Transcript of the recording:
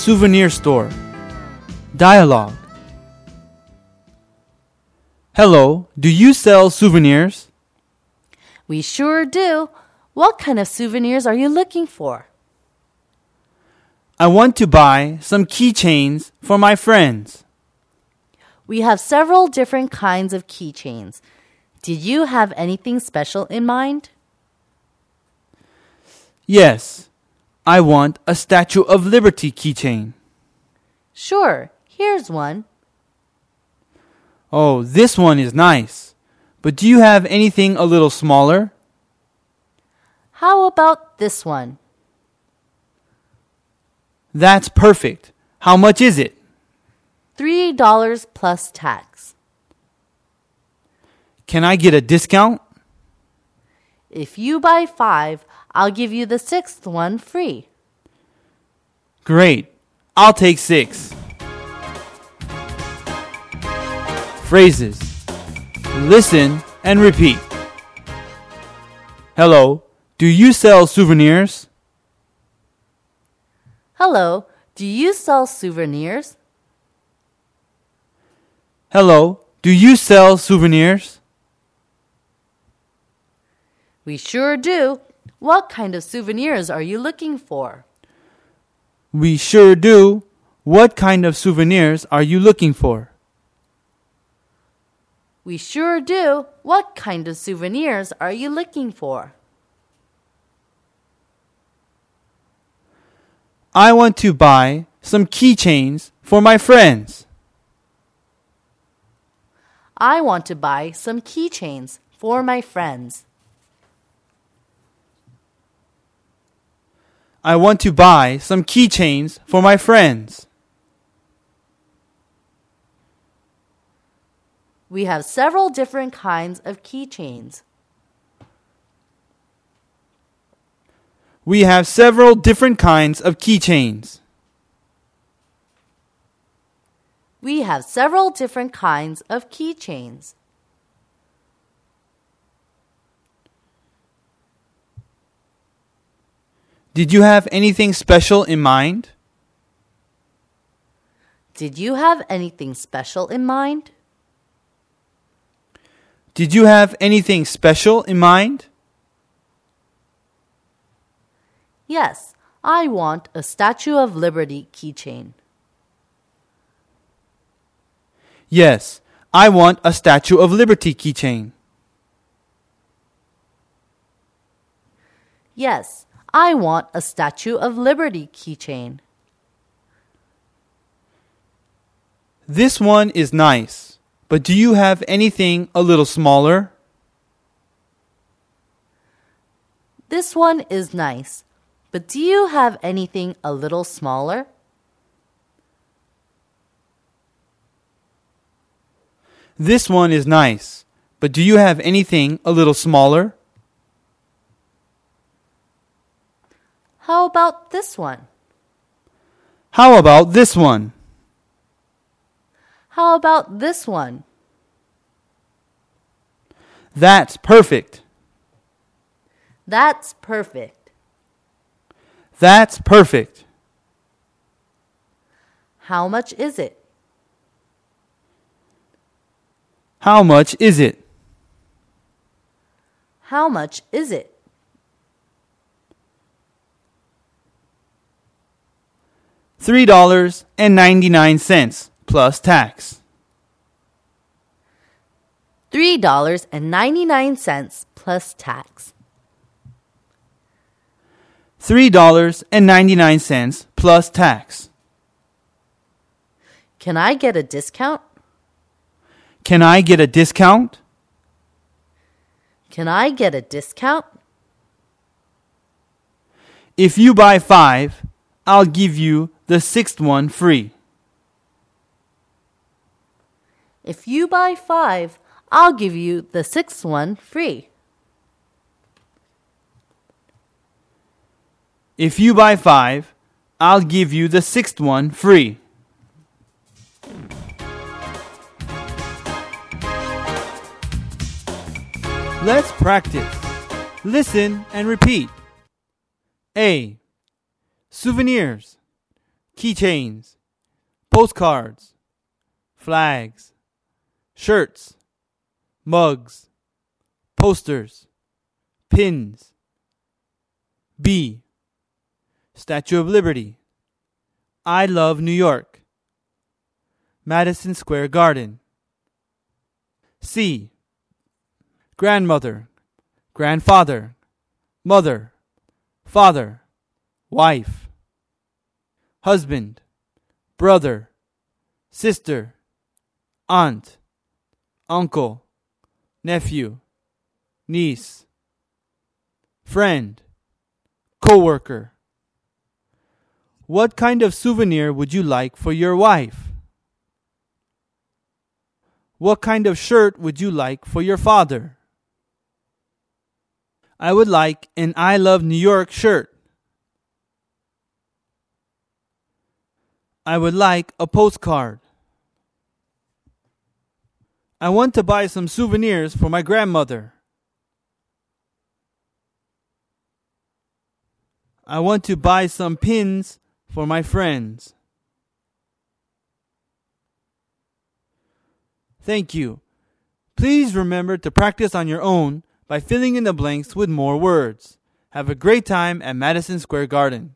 souvenir store. Dialogue. Hello, do you sell souvenirs? We sure do. What kind of souvenirs are you looking for? I want to buy some keychains for my friends. We have several different kinds of keychains. Did you have anything special in mind? Yes, I want a Statue of Liberty keychain. Sure, here's one. Oh, this one is nice. But do you have anything a little smaller? How about this one? That's perfect. How much is it? $3 plus tax. Can I get a discount? If you buy 5, I'll give you the 6th one free. Great. I'll take 6. Phrases. Listen and repeat. Hello, do you sell souvenirs? Hello, do you sell souvenirs? Hello, do you sell souvenirs? We sure do. What kind of souvenirs are you looking for? We sure do. What kind of souvenirs are you looking for? We sure do. What kind of souvenirs are you looking for? I want to buy some keychains for my friends. I want to buy some keychains for my friends. I want to buy some keychains for my friends. We have several different kinds of keychains. We have several different kinds of keychains. We have several different kinds of keychains. Did you have anything special in mind? Did you have anything special in mind? Did you have anything special in mind? Yes, I want a Statue of Liberty keychain. Yes, I want a Statue of Liberty keychain. Yes, I want a Statue of Liberty keychain. This one is nice, but do you have anything a little smaller? This one is nice, but do you have anything a little smaller? This one is nice, but do you have anything a little smaller? How about this one? How about this one? How about this one? That's perfect. That's perfect. That's perfect. How much is it? How much is it? How much is it? $3.99 plus tax. $3.99 plus tax. $3.99 plus tax. Can I get a discount? Can I get a discount? Can I get a discount? If you buy 5, I'll give you the 6th one free. If you buy 5, I'll give you the 6th one free. If you buy 5, I'll give you the 6th one free. Let's practice. Listen and repeat. A. Souvenirs. keychains, postcards, flags, shirts, mugs, posters, pins. B. Statue of Liberty. I love New York. Madison Square Garden. C. Grandmother, grandfather, mother, father, wife, husband, brother, sister, aunt, uncle, nephew, niece, friend, coworker. What kind of souvenir would you like for your wife? What kind of shirt would you like for your father? I would like an I Love New York shirt. I would like a postcard. I want to buy some souvenirs for my grandmother. I want to buy some pins for my friends. Thank you. Please remember to practice on your own by filling in the blanks with more words. Have a great time at Madison Square Garden.